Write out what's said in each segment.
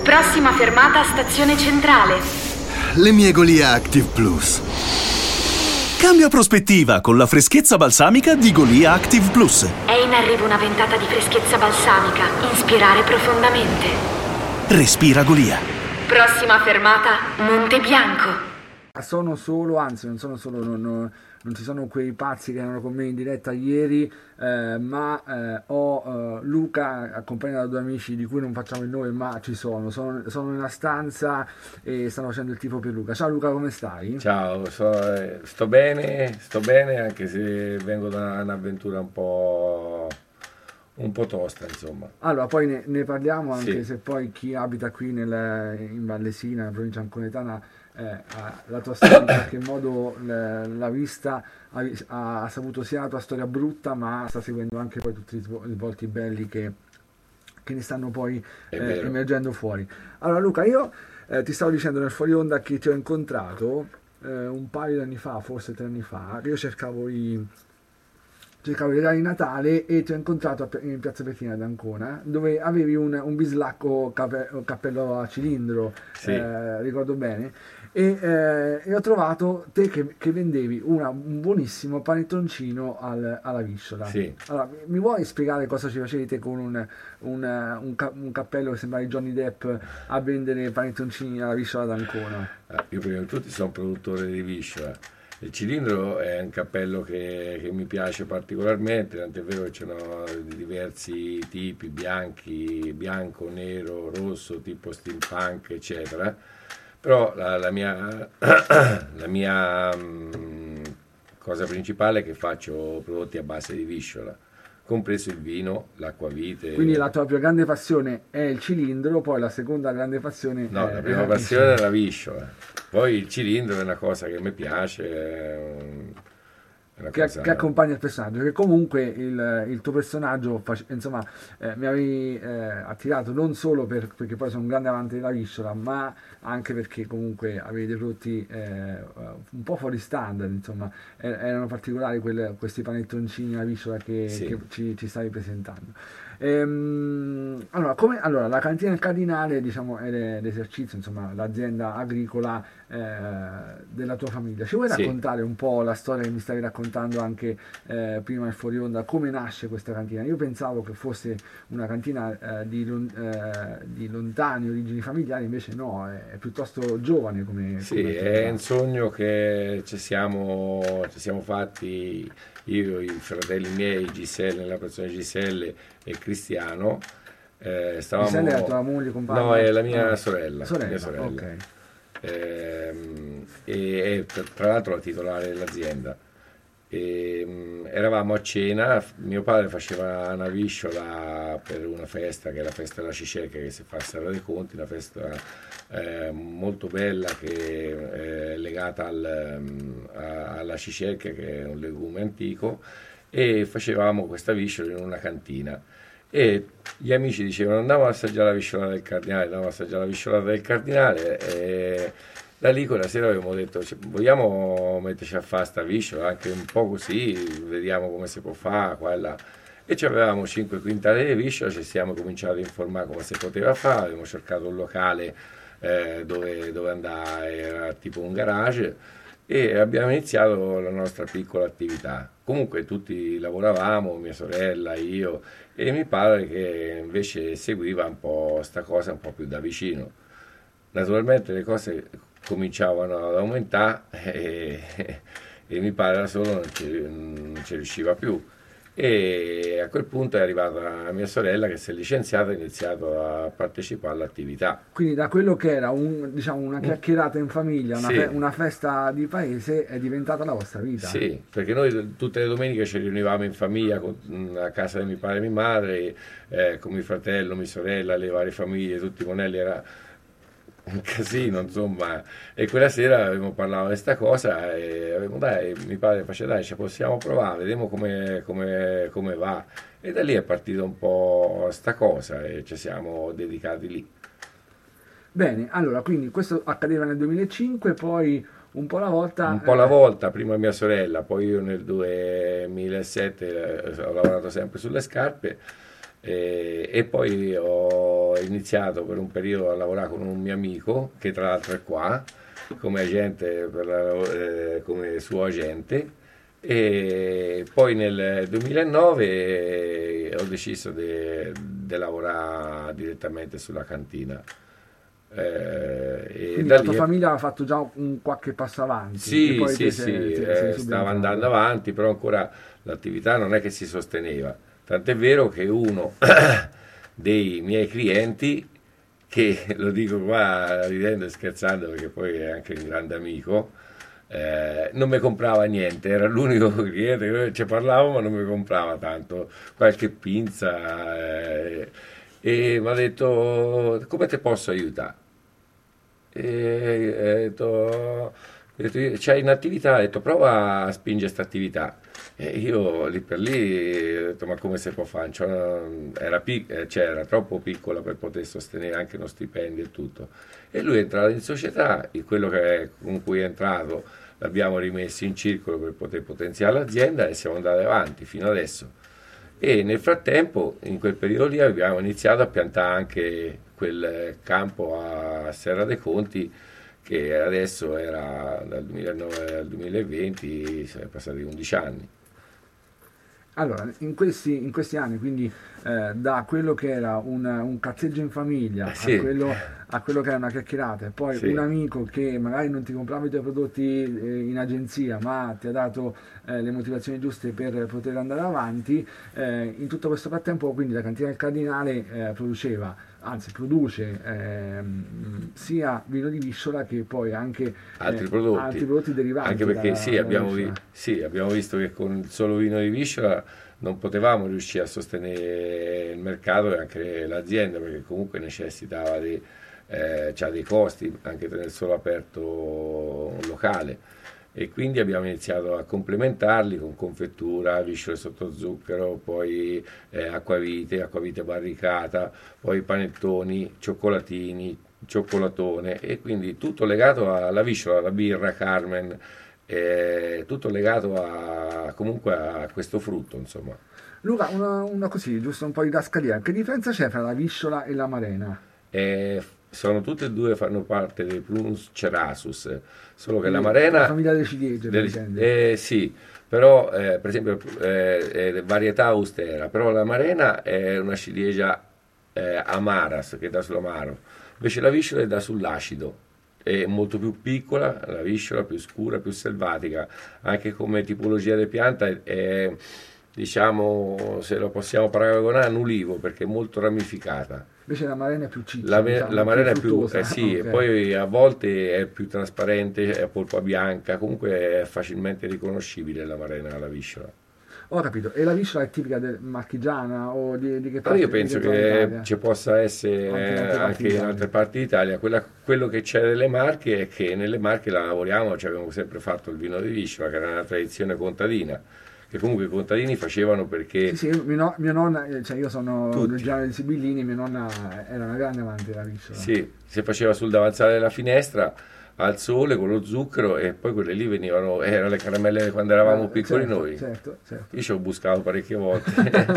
Prossima fermata, stazione centrale. Le mie Golia Active Plus. Cambia prospettiva con la freschezza balsamica di Golia Active Plus. È in arrivo una ventata di freschezza balsamica. Inspirare profondamente. Respira Golia. Prossima fermata, Monte Bianco. Non sono solo, non ci sono quei pazzi che erano con me in diretta ieri, ma ho Luca accompagnato da due amici di cui non facciamo il nome, ma ci sono in una stanza e stanno facendo il tifo per Luca. Ciao Luca, come stai? Ciao, sto bene, anche se vengo da un'avventura un po' tosta, insomma. Allora, poi ne parliamo, anche Sì. se poi chi abita qui in Vallesina, in provincia anconetana, la tua storia in qualche modo l'ha vista, ha saputo sia la tua storia brutta, ma sta seguendo anche poi tutti i volti belli che ne stanno poi emergendo fuori. Allora Luca, io ti stavo dicendo nel fuori onda che ti ho incontrato un paio di anni fa, forse 3 anni fa. Io cercavo i regali di Natale e ti ho incontrato in Piazza Bettina ad Ancona, dove avevi un bislacco cappello a cilindro, Sì. ricordo bene, e ho trovato te che vendevi un buonissimo panettoncino alla visciola. Sì. Allora, mi vuoi spiegare cosa ci facevi te con un cappello che sembrava di Johnny Depp a vendere panettoncini alla visciola ad Ancona? Io prima di tutto sono produttore di visciola. Il cilindro è un cappello che mi piace particolarmente, tant'è vero che ce ne sono di diversi tipi, bianco, nero, rosso, tipo steampunk, eccetera. Però la mia cosa principale è che faccio prodotti a base di visciola, compreso il vino, l'acquavite. Quindi la tua più grande passione è il cilindro, poi la seconda grande passione No, è la prima passione è la visciola, poi il cilindro è una cosa che mi piace, è una cosa... che accompagna il personaggio, che comunque il tuo personaggio insomma mi avevi attirato non solo perché poi sono un grande amante della visciola, ma anche perché comunque avevi dei prodotti un po' fuori standard, insomma erano particolari questi panettoncini alla visciola che ci stavi presentando. Allora, la cantina del Cardinale, diciamo, è l'esercizio, insomma, l'azienda agricola della tua famiglia. Ci vuoi raccontare un po' la storia che mi stavi raccontando anche prima nel fuori onda, come nasce questa cantina? Io pensavo che fosse una cantina di lontane origini familiari, invece no, è piuttosto giovane come è un sogno che ci siamo fatti io, i fratelli miei, Giselle, nella persona di Giselle e Cristiano. Giselle è la tua moglie, compagna? No, è la mia sorella. Mia sorella. Ok. E tra l'altro la titolare dell'azienda. Eravamo a cena, mio padre faceva una visciola per una festa che è la festa della cicerca che si fa a Serra dei Conti, una festa molto bella che è legata alla cicerca, che è un legume antico, e facevamo questa visciola in una cantina e gli amici dicevano andiamo ad assaggiare la visciolata del Cardinale, e da lì quella sera abbiamo detto vogliamo metterci a fare sta visciola anche un po' così, vediamo come si può fare qua e là. E avevamo 5 quintali di visciola, ci siamo cominciati a informare come si poteva fare, abbiamo cercato un locale dove andare, era tipo un garage, e abbiamo iniziato la nostra piccola attività. Comunque tutti lavoravamo, mia sorella, io e mio padre, che invece seguiva un po' sta cosa un po' più da vicino. Naturalmente le cose cominciavano ad aumentare e mio padre da solo non ci riusciva più. E a quel punto è arrivata mia sorella che si è licenziata e ha iniziato a partecipare all'attività. Quindi da quello che era una chiacchierata in famiglia, una festa di paese, è diventata la vostra vita. Sì, perché noi tutte le domeniche ci riunivamo in famiglia a casa di mio padre e mia madre, con mio fratello, mia sorella, le varie famiglie, tutti i monelli, era un casino, insomma. E quella sera avevamo parlato di questa cosa e avevamo mio padre faceva dai, ci possiamo provare, vediamo come va. E da lì è partita un po' sta cosa e ci siamo dedicati lì. Bene, allora, quindi questo accadeva nel 2005, poi un po' alla volta, prima mia sorella, poi io nel 2007 ho lavorato sempre sulle scarpe. E poi ho iniziato per un periodo a lavorare con un mio amico, che tra l'altro è qua, come agente, come suo agente, e poi nel 2009 ho deciso di lavorare direttamente sulla cantina. E Quindi da la tua lì famiglia ha fatto già un qualche passo avanti. E sì, poi sì, te sì, sei stava subentrato. andando avanti, però ancora l'attività non è che si sosteneva. Tant'è vero che uno dei miei clienti, che lo dico qua ridendo e scherzando perché poi è anche un grande amico, non mi comprava niente, era l'unico cliente che ci parlavo ma non mi comprava tanto, qualche pinza, e mi ha detto come ti posso aiutare? E ho detto, c'hai in attività? Ha detto prova a spingere questa attività. E io lì per lì ho detto ma come si può fare? Era troppo piccola per poter sostenere anche uno stipendio e tutto. E lui è entrato in società, e con cui è entrato l'abbiamo rimesso in circolo per poter potenziare l'azienda e siamo andati avanti fino adesso. E nel frattempo, in quel periodo lì, abbiamo iniziato a piantare anche quel campo a Serra dei Conti, che adesso era dal 2009 al 2020, sono passati 11 anni. Allora, in questi anni, quindi da quello che era un cazzeggio in famiglia Sì. a quello che era una chiacchierata, e poi Sì. un amico che magari non ti comprava i tuoi prodotti in agenzia, ma ti ha dato le motivazioni giuste per poter andare avanti, in tutto questo frattempo quindi la cantina del Cardinale produce sia vino di Visciola che poi anche Altri altri prodotti derivanti. anche perché dalla Visciola. abbiamo visto che con il solo vino di Visciola non potevamo riuscire a sostenere il mercato e anche l'azienda, perché comunque necessitava c'ha dei costi anche nel solo aperto locale, e quindi abbiamo iniziato a complementarli con confettura, visciole sotto zucchero, poi acquavite barricata, poi panettoni, cioccolatini, cioccolatone, e quindi tutto legato alla visciola, alla birra, Carmen, tutto legato comunque a questo frutto, insomma. Luca, una così, giusto un po' di didascalia. Che differenza c'è fra la Visciola e l'amarena? Sono tutte e due, fanno parte dei Prunus cerasus, solo che La l'amarena famiglia delle ciliegie, per intendere. sì, però per esempio è varietà austera, però l'amarena è una ciliegia amaras che dà sull'amaro, invece la visciola dà sull'acido. È molto più piccola, la visciola più scura, più selvatica, anche come tipologia di pianta diciamo, se lo possiamo paragonare a un ulivo, perché è molto ramificata. Invece l'amarena è più ciccia, L'amarena è più, fruttosa. sì, Ok. e poi a volte è più trasparente, è a polpa bianca, comunque è facilmente riconoscibile l'amarena alla visciola. Ho capito. E la Visciola è tipica del marchigiana o di che Però parte? io penso di che zona che d'Italia? ci possa essere Anche in altre parti anche d'Italia. in altre parti d'Italia. Quello che c'è nelle Marche è che nelle Marche la lavoriamo, ci abbiamo sempre fatto il vino di Visciola, che era una tradizione contadina, che comunque i contadini facevano perché Sì, mio nonna, cioè io sono tutti. originario di Sibillini, mia nonna era una grande amante della Visciola. sì, si faceva sul davanzale della finestra al sole con lo zucchero, e poi quelle lì erano le caramelle quando eravamo piccoli Certo, noi. certo. Io ci ho buscato parecchie volte.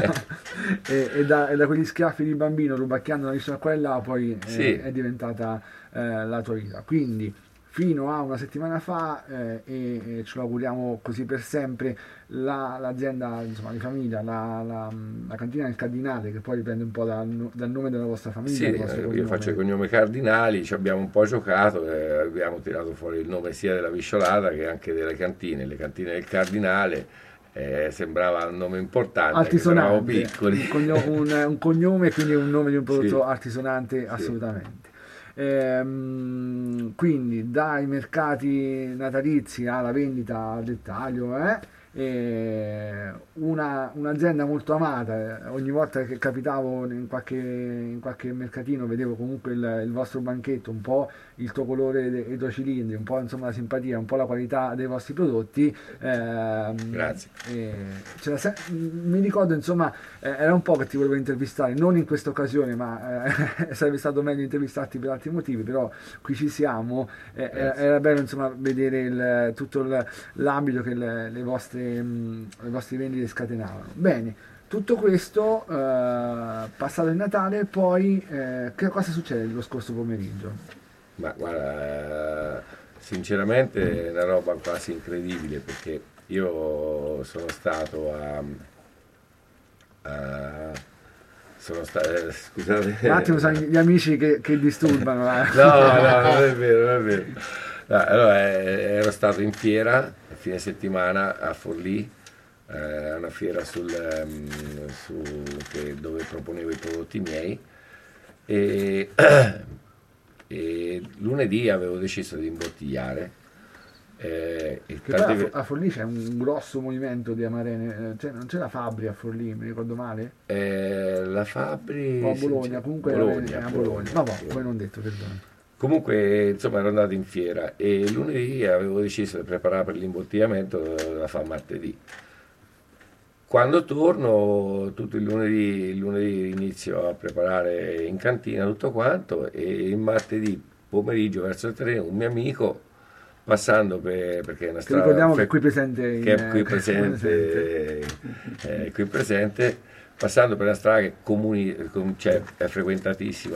e da quegli schiaffi di bambino rubacchiando una Visciola qua e là, poi Sì. è diventata la tua vita. Quindi fino a una settimana fa, e ce lo auguriamo così per sempre, l'azienda, insomma, di famiglia, la cantina del Cardinale, che poi dipende un po' dal nome della vostra famiglia, Sì, del vostro io cognome. faccio i cognomi cardinali, ci abbiamo un po' giocato e abbiamo tirato fuori il nome sia della Visciolata che anche delle cantine. Le cantine del Cardinale sembrava un nome importante, anche se eravamo Altisonante, piccoli. un cognome, quindi un nome di un prodotto Sì. artisonante, assolutamente. Quindi dai mercati natalizi alla vendita al dettaglio, un'azienda molto amata. Ogni volta che capitavo in qualche mercatino vedevo comunque il vostro banchetto, un po' il tuo colore dei tuoi cilindri, un po' insomma la simpatia, un po' la qualità dei vostri prodotti. Grazie. Mi ricordo, insomma, era un po' che ti volevo intervistare, non in questa occasione, ma sarebbe stato meglio intervistarti per altri motivi, però qui ci siamo. Era bello, insomma, vedere tutto l'ambito che le vostre vendite scatenavano. Bene, Tutto questo passato il Natale, poi che cosa succede lo scorso pomeriggio? Ma guarda, sinceramente è una roba quasi incredibile, perché io sono stato scusate. Un attimo, sono gli amici che disturbano. No, non è vero, non è vero. No, allora, ero stato in fiera a fine settimana a Forlì, una fiera dove proponevo i prodotti miei, e, e lunedì avevo deciso di imbottigliare. A Forlì c'è un grosso movimento di amarene, non c'è la Fabbri a Forlì, mi ricordo male? La Fabbri o a Bologna, comunque Bologna, a Bologna. Ma poi non detto, perdono. Comunque, insomma, ero andato in fiera e lunedì avevo deciso di preparare per l'imbottigliamento da fare martedì. Quando torno, tutto il lunedì inizio a preparare in cantina tutto quanto, e il martedì pomeriggio verso il 3 un mio amico, passando perché è una strada ricordiamo che è qui presente, qui presente, passando per una strada che è frequentatissima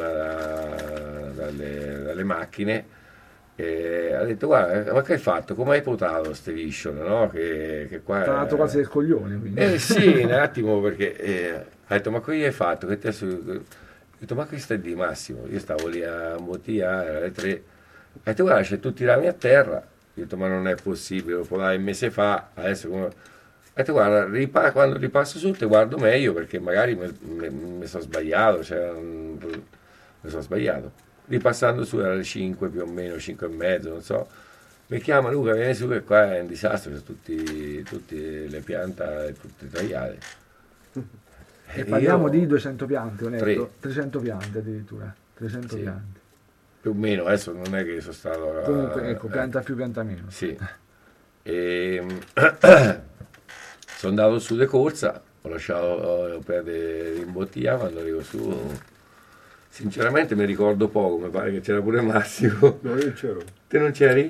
dalle macchine, ha detto: guarda, ma che hai fatto? Come hai potato ste visciole, no? Che qua tra l'altro quasi del coglione, quindi. Sì, un attimo, perché ha detto: ma cosa hai fatto? Ho detto: ma che stai di Massimo? Io stavo lì a imbottigliare alle 3. Ha detto: guarda, c'è tutti i rami a terra. Ho detto: ma non è possibile, lo podai un mese fa, adesso come... Ha detto: guarda, quando ripasso su te guardo meglio, perché magari mi sono sbagliato, mi sono sbagliato. Ripassando su era alle 5 più o meno, 5 e mezzo, non so. Mi chiama Luca, vieni su, che qua è un disastro, c'è tutte le piante tutte tagliate. E parliamo di 200 piante, ho letto. 3. 300 piante addirittura, 300 Sì. piante. Più o meno, adesso non è che sono stato... Comunque, ecco, pianta più, pianta meno. Sì. E sono andato su di corsa, ho lasciato perdere l'imbottiglia. Quando arrivo su, sinceramente mi ricordo poco, mi pare che c'era pure Massimo. No, io c'ero. Te non c'eri?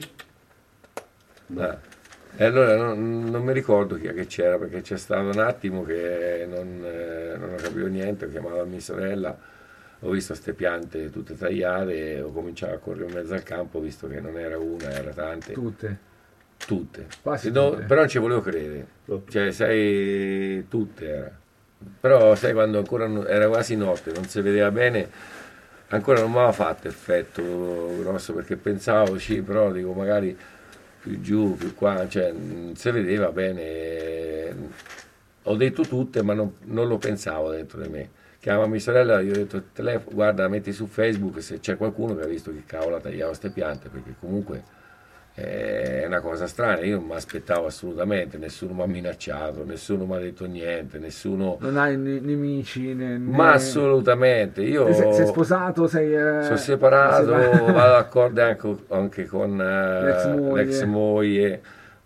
No. E allora non mi ricordo chi è che c'era, perché c'è stato un attimo che non capivo niente. Ho chiamato a mia sorella, ho visto queste piante tutte tagliate, ho cominciato a correre in mezzo al campo, visto che non era una, era tante. Tutte. Quasi No, tutte. però non ci volevo credere, cioè sai, tutte era. Però sai, quando ancora era quasi notte, non si vedeva bene, ancora non mi aveva fatto effetto grosso, perché pensavo sì, però dico magari più giù, più qua, cioè non si vedeva bene. Ho detto tutte, ma non lo pensavo dentro di me. Chiama mia sorella, gli ho detto: telefono, guarda, metti su Facebook se c'è qualcuno che ha visto che cavolo ha tagliato queste piante, perché comunque è una cosa strana. Io non mi aspettavo assolutamente, nessuno mi ha minacciato, nessuno mi ha detto niente, nessuno... Non hai nemici, Ma assolutamente, io... Sei sposato, sono separato, vado d'accordo anche con l'ex moglie,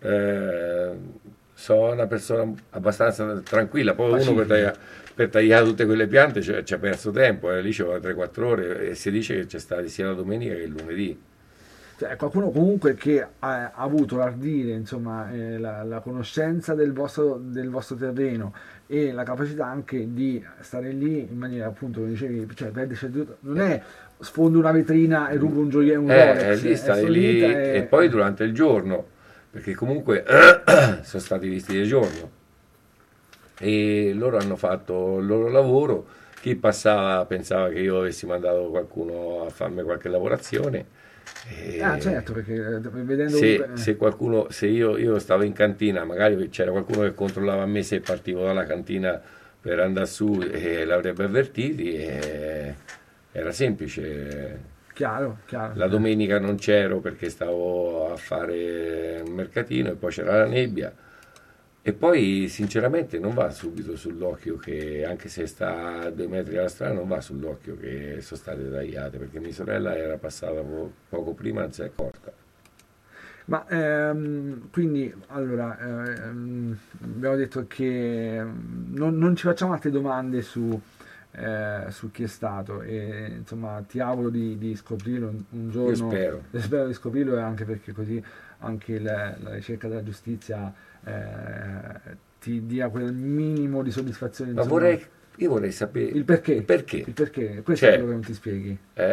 sono una persona abbastanza tranquilla. Poi uno per tagliare tutte quelle piante ci ha perso tempo, lì ci vuole 3-4 ore, e si dice che c'è stata sia la domenica che il lunedì. Cioè, qualcuno comunque che ha avuto l'ardire, insomma, la conoscenza del vostro terreno e la capacità anche di stare lì in maniera, appunto, come dicevi, cioè, non è sfondo una vetrina e rubo un gioiello, un Rolex, lì stai lì e poi durante il giorno, perché comunque sono stati visti di giorno, e loro hanno fatto il loro lavoro. Chi passava pensava che io avessi mandato qualcuno a farmi qualche lavorazione. Certo, perché vedendo se io stavo in cantina, magari c'era qualcuno che controllava me se partivo dalla cantina per andare su, e l'avrebbe avvertiti, e era semplice. Chiaro. La domenica non c'ero perché stavo a fare un mercatino, e poi c'era la nebbia. E poi sinceramente non va subito sull'occhio, che anche se sta a 2 metri dalla strada, non va sull'occhio che sono state tagliate, perché mia sorella era passata poco prima, non si è accorta. Ma quindi, allora, abbiamo detto che non ci facciamo altre domande su chi è stato, e insomma ti auguro di scoprirlo un giorno. Io spero di scoprirlo, anche perché così anche la ricerca della giustizia ti dia quel minimo di soddisfazione. Ma insomma. io vorrei sapere Il perché. Il perché. Il perché. Questo Cioè, è quello che non ti spieghi.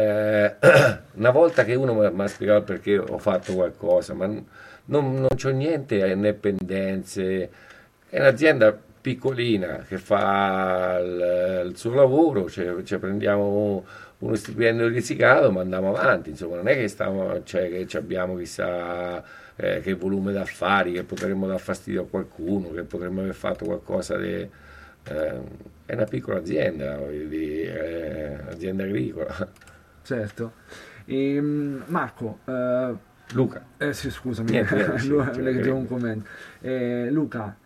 Una volta che uno mi ha spiegato il perché ho fatto qualcosa, ma non c'ho niente, né pendenze. È un'azienda piccolina che fa il suo lavoro, cioè prendiamo uno stipendio risicato, ma andiamo avanti. Insomma, non è che che abbiamo chissà che volume d'affari, che potremmo dar fastidio a qualcuno, che potremmo aver fatto qualcosa di... è una piccola azienda, voglio dire, azienda agricola. Certo. Marco, Luca. sì, scusami, Niente, leggevo un commento. Luca,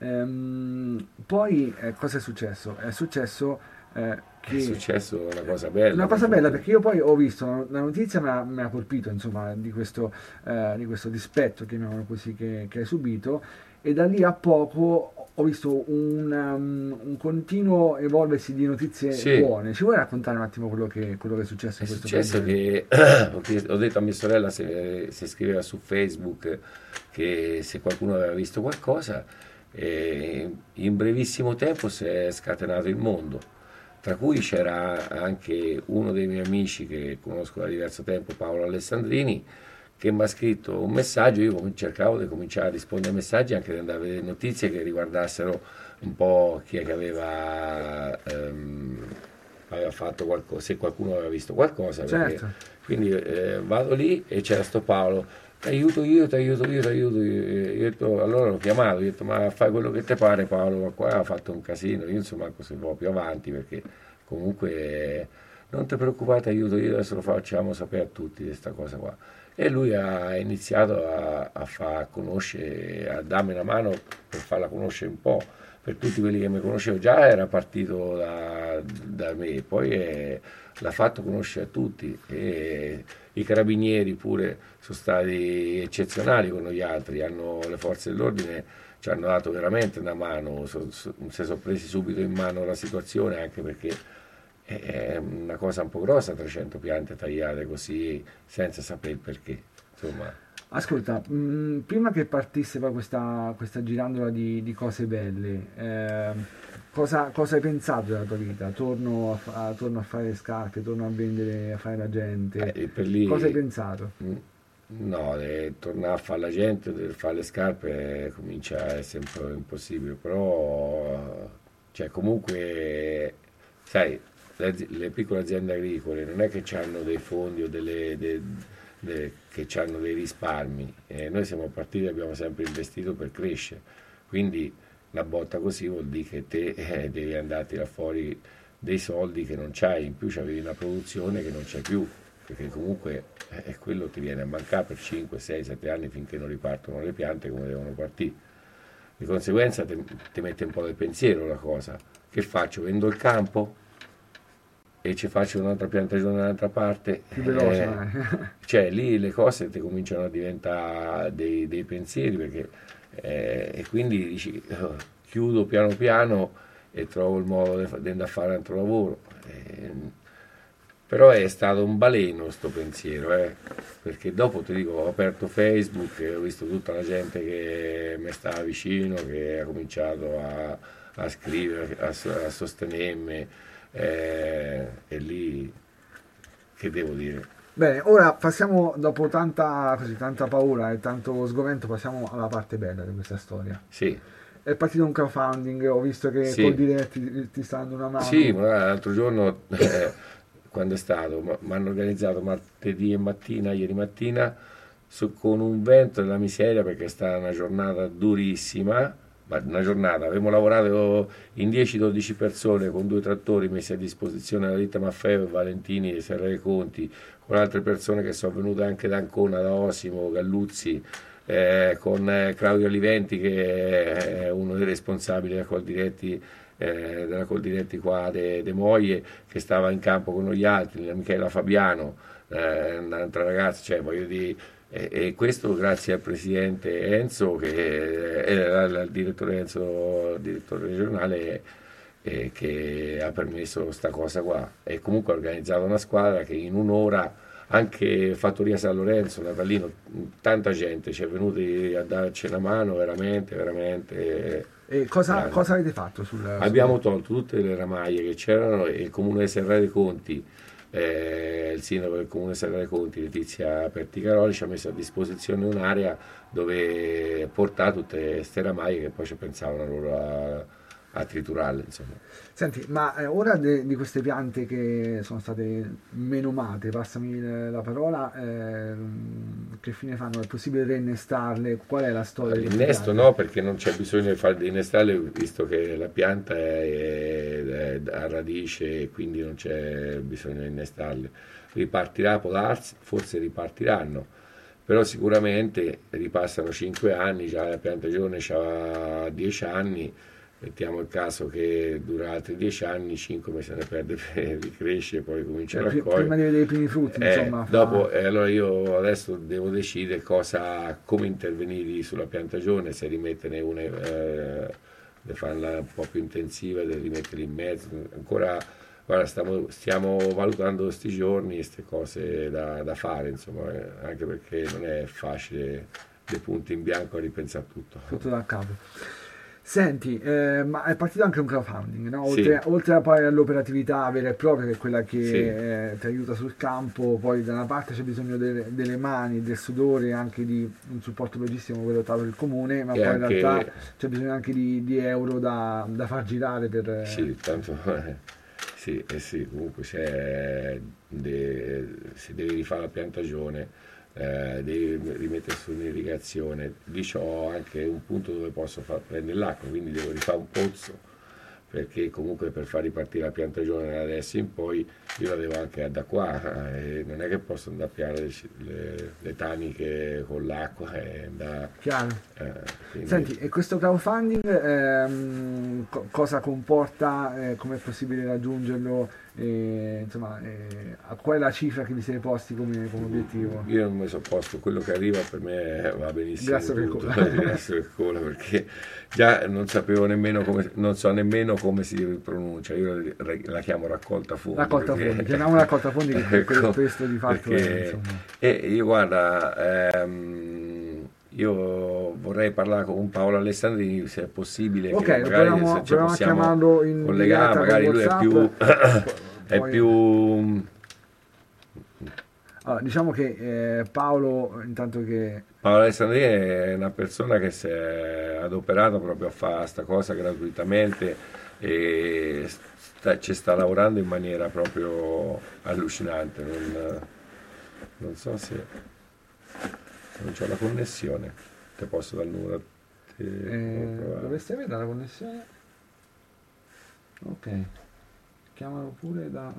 poi cosa è successo? È successo che... È successo una cosa bella. Una cosa bella, perché io poi ho visto la notizia, mi ha colpito, insomma, di questo dispetto, chiamiamolo così, che hai subito, e da lì a poco ho visto un continuo evolversi di notizie buone. Ci vuoi raccontare un attimo quello che è successo? È successo che ho detto a mia sorella se scriveva su Facebook che se qualcuno aveva visto qualcosa, in brevissimo tempo si è scatenato il mondo, tra cui c'era anche uno dei miei amici che conosco da diverso tempo, Paolo Alessandrini, che mi ha scritto un messaggio. Io cercavo di cominciare a rispondere ai messaggi, anche di andare a vedere notizie che riguardassero un po' chi è che aveva fatto qualcosa, se qualcuno aveva visto qualcosa. Certo. Quindi vado lì e c'era sto Paolo, ti aiuto io. Io ho detto, allora l'ho chiamato, ho detto ma fai quello che ti pare Paolo, ma qua ha fatto un casino, io insomma così un po' più avanti, perché comunque non ti preoccupate, aiuto io, adesso lo facciamo sapere a tutti di questa cosa qua. E lui ha iniziato a far conoscere, a darmi una mano per farla conoscere un po', per tutti quelli che mi conoscevano. Già era partito da me, poi l'ha fatto conoscere a tutti, e i carabinieri pure sono stati eccezionali con gli altri, le forze dell'ordine ci hanno dato veramente una mano, si sono presi subito in mano la situazione, anche perché è una cosa un po' grossa, 300 piante tagliate così senza sapere il perché, insomma. Ascolta, prima che partisse poi questa girandola di cose belle, cosa hai pensato della tua vita? Torno a fare le scarpe, torno a vendere, a fare la gente, per lì, cosa hai pensato? No, tornare a fare la gente, fare le scarpe comincia a essere un po' impossibile, però cioè comunque sai, le piccole aziende agricole non è che hanno dei fondi o che hanno dei risparmi. Noi siamo partiti e abbiamo sempre investito per crescere, quindi una botta così vuol dire che te devi andare a tirare fuori dei soldi che non c'hai, in più c'avevi una produzione che non c'è più, perché comunque quello ti viene a mancare per 5, 6, 7 anni finché non ripartono le piante come devono partire. Di conseguenza ti mette un po' del pensiero la cosa. Che faccio? Vendo il campo? E ci faccio un'altra piantagione da un'altra parte, più veloce, cioè lì le cose ti cominciano a diventare dei pensieri, perché e quindi dici chiudo piano piano e trovo il modo di andare a fare un altro lavoro, però è stato un baleno sto pensiero, perché dopo ti dico, ho aperto Facebook e ho visto tutta la gente che mi stava vicino, che ha cominciato a scrivere, a sostenermi. E lì che devo dire? Bene, ora passiamo, dopo tanta paura e tanto sgomento, passiamo alla parte bella di questa storia. Sì. È partito un crowdfunding, ho visto che sì. Col Diretti ti sta dando una mano. Sì, ma l'altro giorno quando è stato, mi hanno organizzato martedì mattina, ieri mattina, con un vento della miseria, perché è stata una giornata durissima. Ma una giornata, avevamo lavorato in 10-12 persone con 2 trattori messi a disposizione da Ditta Maffeo e Valentini di Serra dei Conti, con altre persone che sono venute anche da Ancona, da Osimo, Galluzzi, con Claudio Oliventi, che è uno dei responsabili della Coldiretti qua de Moglie, che stava in campo con noi altri, la Michela Fabiano, un'altra ragazza, cioè voglio dire. E questo grazie al presidente Enzo, che era il direttore Enzo, direttore regionale, che ha permesso questa cosa qua, e comunque ha organizzato una squadra che in un'ora anche Fattoria San Lorenzo, Natalino, tanta gente ci è venuta a darci una mano, veramente, veramente. E cosa avete fatto Abbiamo tolto tutte le ramaie che c'erano e il Comune di Serra dei Conti, il sindaco del Comune di Serra dei Conti, Letizia Perticaroli, ci ha messo a disposizione un'area dove portare tutte queste ramaie che poi ci pensavano loro a triturarle, insomma. Senti, ma ora di queste piante che sono state menomate, passami la parola, che fine fanno? È possibile reinnestarle? Qual è la storia? L'innesto no, perché non c'è bisogno di innestarle, visto che la pianta è a radice e quindi non c'è bisogno di innestarle. Ripartirà, può darsi, forse ripartiranno, però sicuramente ripassano 5 anni, già la pianta giovane ha 10 anni, mettiamo il caso che dura altri 10 anni, 5 mesi se ne perde per ricrescere, poi comincia a raccogliere. Prima di vedere i primi frutti, insomma. Dopo, allora io adesso devo decidere come intervenire sulla pianta giovane, se rimetterne una, di farla un po' più intensiva, di rimettere in mezzo. Ancora, guarda, stiamo valutando questi giorni queste cose da fare, insomma, anche perché non è facile dei punti in bianco a ripensare tutto. Tutto da capo. Senti, ma è partito anche un crowdfunding, no? Sì. Oltre poi all'operatività vera e propria, che è quella che ti aiuta sul campo, poi da una parte c'è bisogno delle mani, del sudore, anche di un supporto logistico, quello dato del comune, ma poi in realtà c'è bisogno anche di euro da far girare per... Sì, tanto... Sì, comunque si deve rifare la piantagione, devi rimettere su un'irrigazione. Lì ho anche un punto dove posso prendere l'acqua, quindi devo rifare un pozzo, perché comunque per far ripartire la piantagione da adesso in poi io la devo anche da qua, e non è che posso andare a piare le taniche con l'acqua. Chiaro. Quindi... Senti, e questo crowdfunding cosa comporta, come è possibile raggiungerlo, insomma, qual è la cifra che vi siete posti come obiettivo? Io non mi sono posto, quello che arriva per me va benissimo. Grazie per il cola, perché già non so nemmeno come si pronuncia, io la chiamo raccolta fondi. Raccolta fondi, chiamiamo raccolta fondi, che questo di fatto è, insomma. E io guarda, io vorrei parlare con Paolo Alessandrini, se è possibile, ok, che magari proviamo se a chiamarlo in collegare, magari lui è più allora, diciamo che Paolo, intanto che Paolo Alessandrini è una persona che si è adoperata proprio a fare questa cosa gratuitamente e ci sta lavorando in maniera proprio allucinante. Non so se non c'ho la connessione, te posso dare il numero. Dovresti avere la connessione? Ok, chiamalo pure da...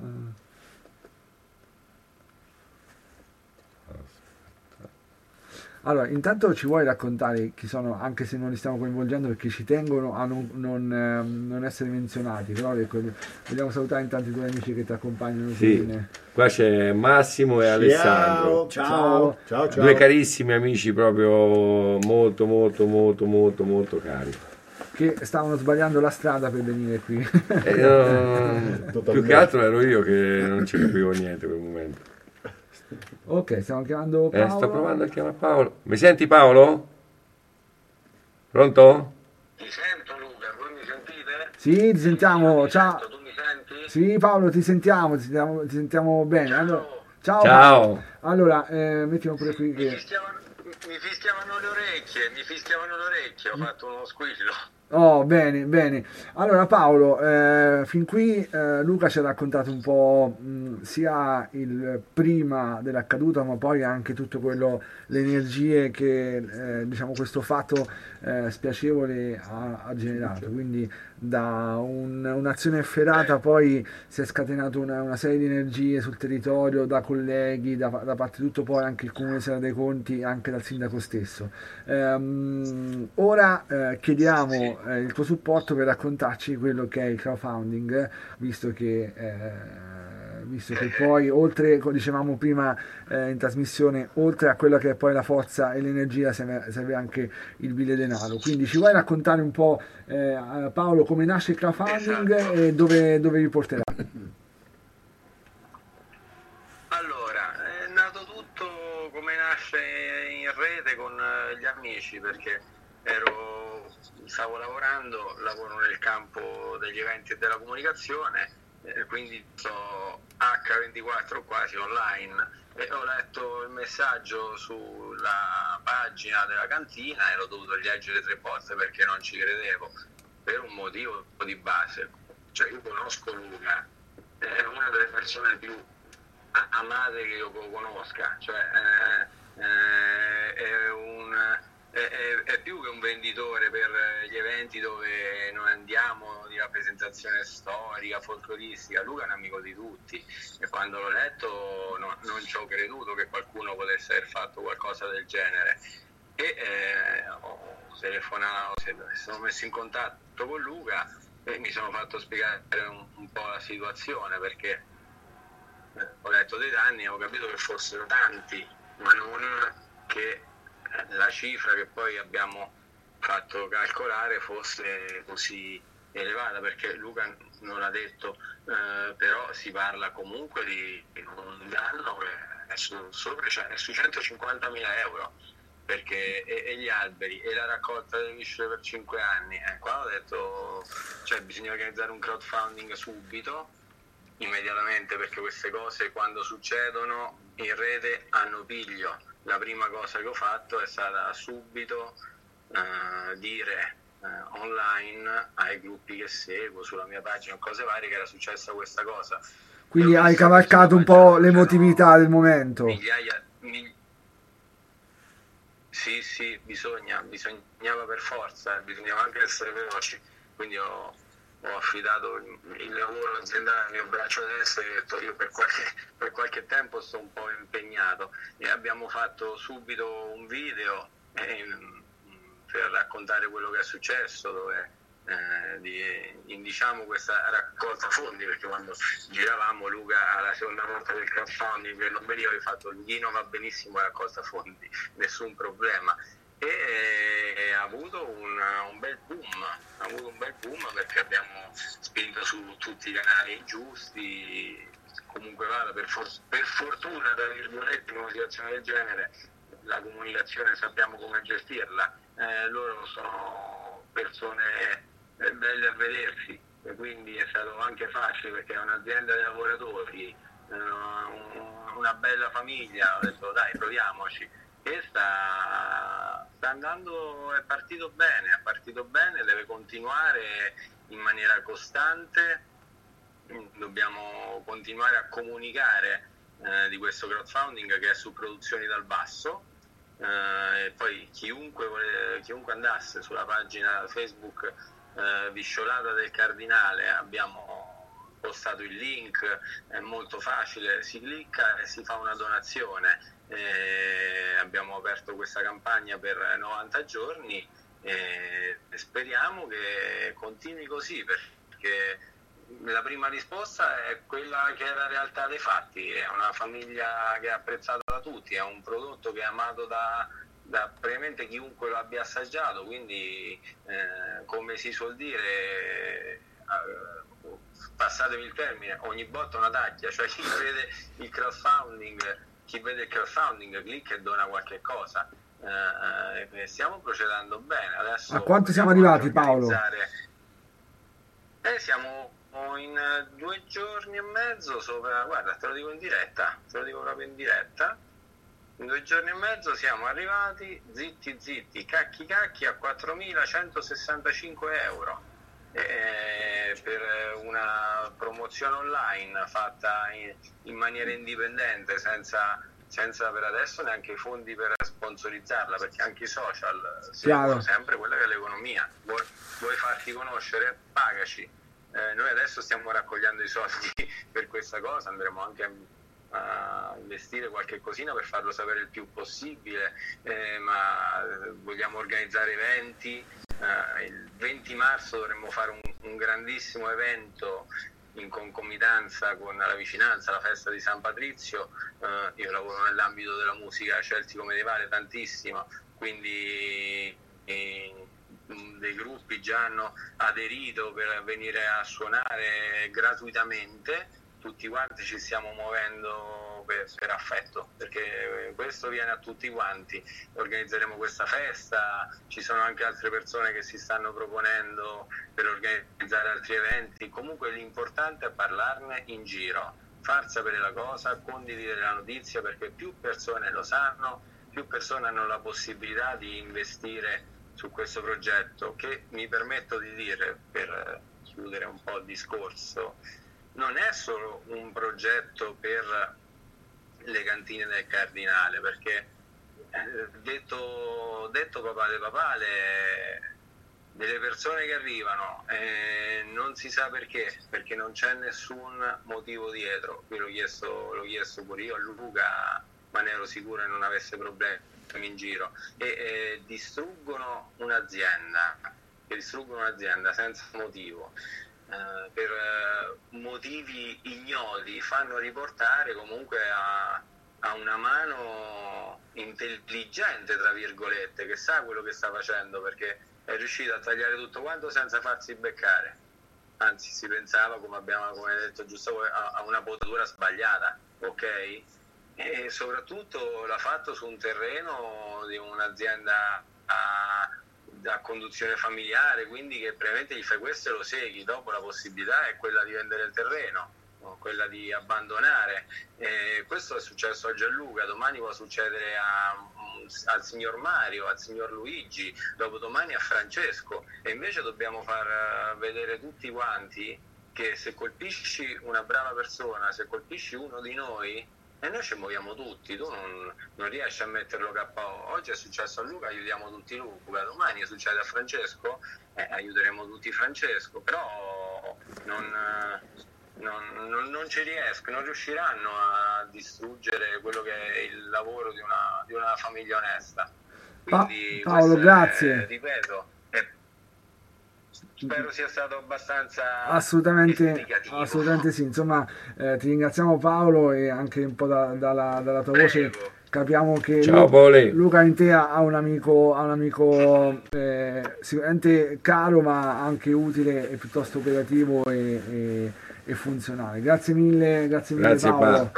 Allora, intanto ci vuoi raccontare chi sono, anche se non li stiamo coinvolgendo perché ci tengono a non essere menzionati, però vogliamo salutare intanto i tuoi amici che ti accompagnano. Sì, qua c'è Massimo e Alessandro. Ciao. Due carissimi amici, proprio molto cari. Che stavano sbagliando la strada per venire qui. Più che altro ero io che non ci capivo niente per il momento. Ok, stiamo chiamando Paolo. Sto provando a chiamare Paolo. Mi senti, Paolo? Pronto? Ti sento, Luca, voi mi sentite? Sì, ti sentiamo. Ciao. Tu mi senti? Sì, Paolo, ti sentiamo bene. Ciao. Allora, ciao. Ciao. Allora, mettiamo pure qui che... Mi fischiavano le orecchie, ho fatto uno squillo. Oh, bene. Allora Paolo, fin qui Luca ci ha raccontato un po' sia il prima dell'accaduto, ma poi anche tutto quello, le energie che diciamo questo fatto spiacevole ha generato. Quindi da un'azione efferata poi si è scatenato una serie di energie sul territorio, da colleghi, da parte di tutto poi anche il Comune di Serra dei Conti, anche dal sindaco stesso. Ora chiediamo il tuo supporto per raccontarci quello che è il crowdfunding, visto che poi, oltre, come dicevamo prima in trasmissione, oltre a quella che è poi la forza e l'energia, serve anche il bile denaro. Quindi ci vuoi raccontare un po', Paolo, come nasce il crowdfunding e dove vi porterà? Allora, è nato iniziato tutto come nasce in rete con gli amici, perché stavo lavorando, lavoro nel campo degli eventi e della comunicazione, quindi sto H24 quasi online, e ho letto il messaggio sulla pagina della cantina e l'ho dovuto leggere 3 volte perché non ci credevo, per un motivo di base. Cioè, io conosco Luca, è una delle persone più amate che io conosca, cioè è più che un venditore per gli eventi dove noi andiamo, di rappresentazione storica, folcloristica. Luca è un amico di tutti, e quando l'ho letto non ci ho creduto che qualcuno potesse aver fatto qualcosa del genere, e ho telefonato, sono messo in contatto con Luca e mi sono fatto spiegare un po' la situazione, perché ho letto dei danni e ho capito che fossero tanti, ma non che la cifra che poi abbiamo fatto calcolare fosse così elevata, perché Luca non l'ha detto, però si parla comunque di un danno che è sui 150.000 euro, perché e gli alberi e la raccolta delle viscere per 5 anni. Qua ho detto, cioè, bisogna organizzare un crowdfunding subito, immediatamente, perché queste cose quando succedono in rete hanno piglio. La prima cosa che ho fatto è stata subito dire online ai gruppi che seguo, sulla mia pagina, cose varie, che era successa questa cosa. Quindi hai cavalcato un po' l'emotività del momento. Sì, bisognava per forza, bisognava anche essere veloci, quindi ho affidato il lavoro aziendale al mio braccio destro, e ho detto, io per qualche tempo sto un po' impegnato, e abbiamo fatto subito un video per raccontare quello che è successo, dove diciamo questa raccolta fondi, perché quando giravamo Luca alla seconda volta del crowdfunding non veniva, avevi fatto il ghino, va benissimo, raccolta fondi, nessun problema, e ha avuto un bel boom, perché abbiamo spinto su tutti i canali giusti. Comunque vada, per fortuna, tra virgolette, in una situazione del genere la comunicazione sappiamo come gestirla, loro sono persone belle a vedersi, e quindi è stato anche facile, perché è un'azienda di lavoratori, una bella famiglia. Ho detto dai, proviamoci, e sta andando, è partito bene, deve continuare in maniera costante. Dobbiamo continuare a comunicare di questo crowdfunding, che è su Produzioni dal Basso, e poi chiunque andasse sulla pagina Facebook Visciolata del Cardinale, abbiamo postato il link, è molto facile, si clicca e si fa una donazione. Abbiamo aperto questa campagna per 90 giorni e speriamo che continui così, perché la prima risposta è quella che è la realtà dei fatti. È una famiglia che è apprezzata da tutti, è un prodotto che è amato da praticamente chiunque lo abbia assaggiato, quindi come si suol dire, passatemi il termine, ogni botta una taglia, cioè chi vede il crowdfunding clicca e dona qualche cosa. Stiamo procedendo bene. Adesso a quanto siamo arrivati, Paolo? Siamo in 2 giorni e mezzo sopra, guarda, te lo dico proprio in diretta, in 2 giorni e mezzo siamo arrivati zitti, cacchi a 4.165 euro, per una promozione online fatta in maniera indipendente, senza per adesso neanche i fondi per sponsorizzarla, perché anche i social seguono sempre quella che è l'economia. Vuoi farti conoscere? Pagaci. Noi adesso stiamo raccogliendo i soldi per questa cosa, andremo anche a investire qualche cosina per farlo sapere il più possibile, ma vogliamo organizzare eventi. Il 20 marzo dovremmo fare un grandissimo evento in concomitanza con la vicinanza alla festa di San Patrizio. Io lavoro nell'ambito della musica celtico medievale tantissimo, quindi dei gruppi già hanno aderito per venire a suonare gratuitamente, tutti quanti ci stiamo muovendo per affetto, perché questo viene a tutti quanti. Organizzeremo questa festa, ci sono anche altre persone che si stanno proponendo per organizzare altri eventi. Comunque l'importante è parlarne in giro, far sapere la cosa, condividere la notizia, perché più persone lo sanno, più persone hanno la possibilità di investire su questo progetto, che mi permetto di dire, per chiudere un po' il discorso, non è solo un progetto per le cantine del Cardinale, perché detto papale papale, delle persone che arrivano non si sa perché non c'è nessun motivo dietro. Qui l'ho chiesto pure io a Luca, ma ne ero sicuro che non avesse problemi in giro, e distruggono un'azienda senza motivo, per motivi ignoti, fanno riportare comunque a una mano intelligente, tra virgolette, che sa quello che sta facendo, perché è riuscito a tagliare tutto quanto senza farsi beccare. Anzi, si pensava, come hai detto giusto voi, a una potatura sbagliata, ok? E soprattutto l'ha fatto su un terreno di un'azienda a conduzione familiare, quindi che praticamente gli fai questo e lo segui. Dopo la possibilità è quella di vendere il terreno, quella di abbandonare. Questo è successo a Gianluca, domani può succedere al signor Mario, al signor Luigi, dopodomani a Francesco, e invece dobbiamo far vedere tutti quanti che se colpisci una brava persona, se colpisci uno di noi, e noi ci muoviamo tutti. Tu non riesci a metterlo KO. Oggi è successo a Luca, aiutiamo tutti Luca. Domani succede a Francesco, aiuteremo tutti Francesco. Però non ci non riusciranno a distruggere quello che è il lavoro di una famiglia onesta. Quindi Paolo, grazie. Ripeto, spero sia stato abbastanza assolutamente sì. Insomma, ti ringraziamo Paolo, e anche un po' dalla tua voce capiamo che Luca in te ha un amico sicuramente caro, ma anche utile e piuttosto operativo e funzionale. Grazie mille Paolo.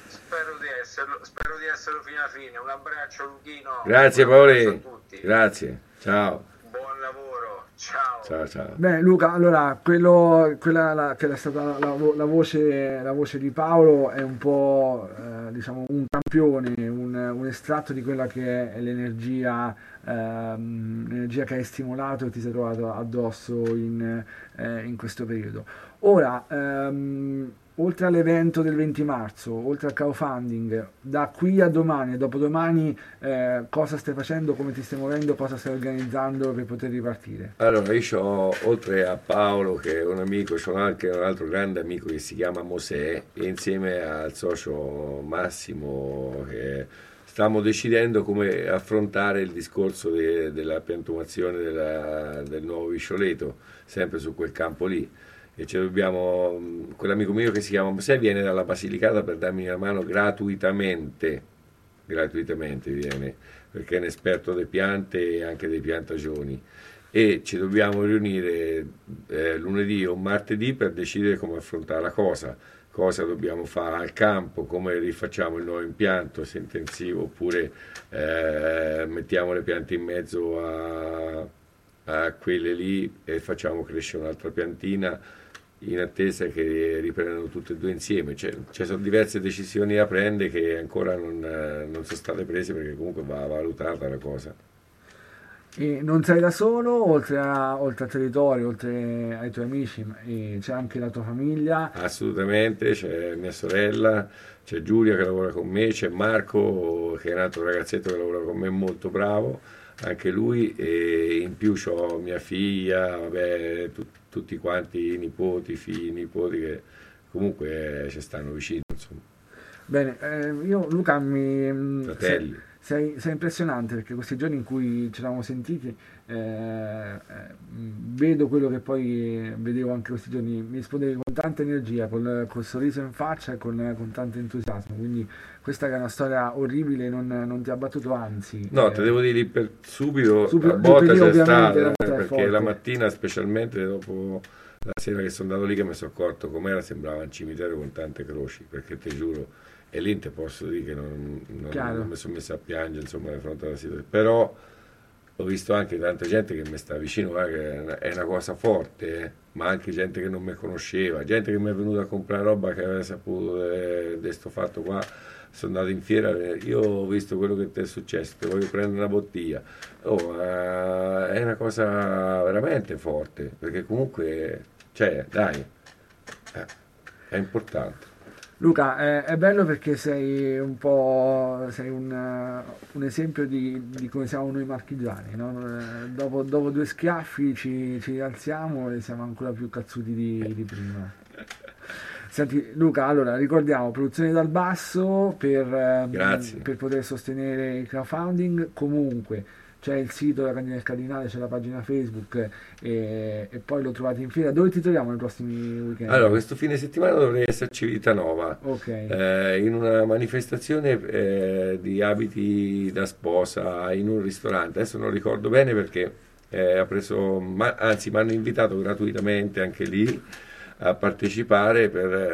Spero di esserlo fino alla fine. Un abbraccio Luchino. Grazie Paolo. Grazie. Ciao. Buon lavoro. Ciao. Beh, Luca, allora quella che è stata la voce di Paolo è un po' diciamo un campione, un estratto di quella che è l'energia che hai stimolato e ti sei trovato addosso in questo periodo. Ora, oltre all'evento del 20 marzo, oltre al crowdfunding, da qui a domani e dopodomani, cosa stai facendo, come ti stai muovendo, cosa stai organizzando per poter ripartire? Allora, io oltre a Paolo, che è un amico, c'ho anche un altro grande amico che si chiama Mosè, e insieme al socio Massimo che stiamo decidendo come affrontare il discorso della piantumazione del nuovo Viscioleto, sempre su quel campo lì. E quell'amico mio che si chiama Mosè viene dalla Basilicata per darmi una mano gratuitamente viene, perché è un esperto delle piante e anche dei piantagioni, e ci dobbiamo riunire lunedì o martedì per decidere come affrontare la cosa dobbiamo fare al campo, come rifacciamo il nuovo impianto, se intensivo oppure mettiamo le piante in mezzo a quelle lì e facciamo crescere un'altra piantina in attesa che riprendano tutte e due insieme. Ci sono diverse decisioni da prendere che ancora non sono state prese, perché comunque va valutata la cosa. E non sei da solo, oltre al territorio, oltre ai tuoi amici, c'è anche la tua famiglia? Assolutamente, c'è mia sorella, c'è Giulia che lavora con me, c'è Marco che è un altro ragazzetto che lavora con me, molto bravo anche lui, e in più c'ho mia figlia, vabbè, tutti quanti i nipoti, figli, nipoti che comunque ci stanno vicino, insomma. Bene, io Luca fratelli. Sei impressionante, perché questi giorni in cui ci eravamo sentiti vedo quello che poi vedevo anche questi giorni, mi rispondevi con tanta energia, col sorriso in faccia e con tanto entusiasmo, quindi questa che è una storia orribile non ti ha battuto, anzi. No, te devo dire subito la botta c'è stata, perché la mattina, specialmente dopo La sera che sono andato lì che mi sono accorto com'era, sembrava un cimitero con tante croci, perché ti giuro, e lì te posso dire che non mi sono messo a piangere, insomma, di fronte alla situazione. Però ho visto anche tanta gente che mi sta vicino, che è una cosa forte, ma anche gente che non mi conosceva, gente che mi è venuta a comprare roba che aveva saputo di sto fatto qua. Sono andato in fiera, io ho visto quello che ti è successo, ti voglio prendere una bottiglia. È una cosa veramente forte, perché comunque, cioè, dai, è importante. Luca, è bello perché sei un po' un esempio di come siamo noi marchigiani, no? Dopo 2 schiaffi ci alziamo e siamo ancora più cazzuti di prima. Senti Luca, allora ricordiamo produzioni dal basso per poter sostenere il crowdfunding. Comunque c'è il sito della Cantina del Cardinale, c'è la pagina Facebook e poi lo trovate in fiera. Dove ti troviamo nei prossimi weekend? Allora, questo fine settimana dovrei esserci Vitanova, in una manifestazione di abiti da sposa in un ristorante. Adesso non ricordo bene perché ha preso, anzi mi hanno invitato gratuitamente anche lì a partecipare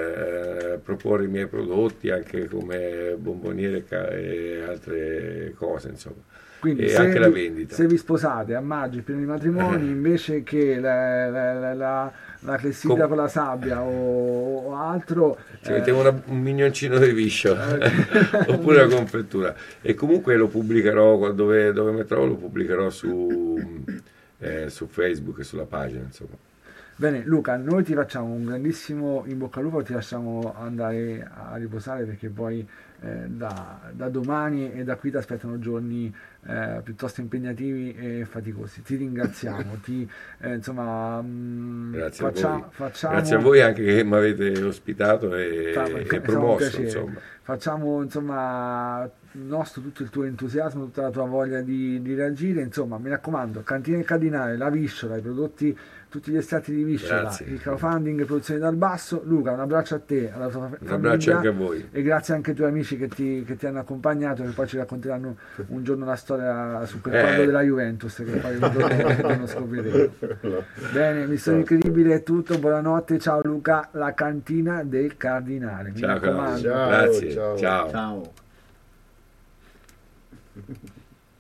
per proporre i miei prodotti anche come bomboniere e altre cose, insomma. Quindi e anche la vendita. Se vi sposate a maggio, il primo matrimonio, invece che la clessidra con la sabbia o altro, ci mettiamo un mignoncino di viscio oppure la confettura, e comunque lo pubblicherò dove mi trovo, lo pubblicherò su Facebook e sulla pagina, insomma. Bene Luca, noi ti facciamo un grandissimo in bocca al lupo, ti lasciamo andare a riposare perché poi da domani e da qui ti aspettano giorni piuttosto impegnativi e faticosi. Ti ringraziamo, insomma, facciamo... Grazie a voi anche che mi avete ospitato e promosso, insomma. Facciamo insomma nostro tutto il tuo entusiasmo, tutta la tua voglia di reagire, insomma, mi raccomando, Cantina del Cardinale, la Visciola, i prodotti, tutti gli estratti di Visciola, grazie. Il crowdfunding, produzioni dal basso. Luca, un abbraccio a te, alla tua famiglia, un abbraccio anche a voi e grazie anche ai tuoi amici che ti hanno accompagnato, che poi ci racconteranno un giorno la storia su quel quadro della Juventus che poi un giorno scopriremo. Bene, Missione Incredibile è tutto, buonanotte, ciao Luca, la Cantina del Cardinale, mi ciao, raccomando. grazie, ciao. Ciao.